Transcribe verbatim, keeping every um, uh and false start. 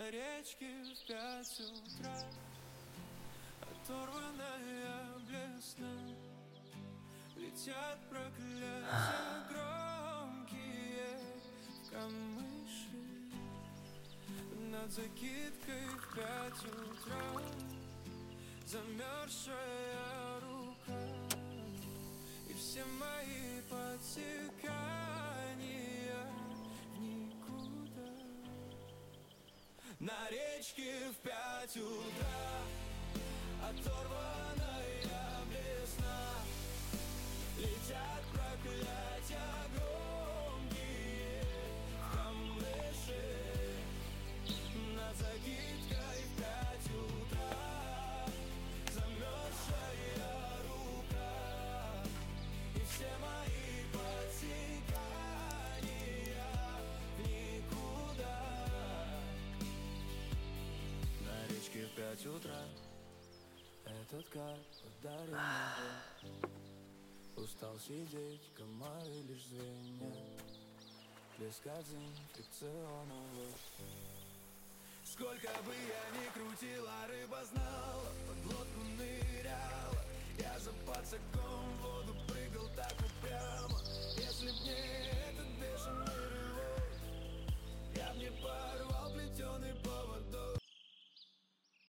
На речке в пять утра, оторванная блесна, летят проклятия громкие в камыши. Над закидкой в пять утра замерзшая рука, и все мои подтекания в никуда. На речке в пять утра, оторванная блесна, летят проклятия громкие в камыши. Над закидкой в пять утра замерзшая рука, и все мои подтекания в никуда. На речке в пять утра этот кайф ударил меня. Устал сидеть, комары лишь звенят, плеск дезинфекционного. Сколько бы я ни крутила, рыба знала, под лодку ныряла. Я за пацаком в воду прыгал так упрямо.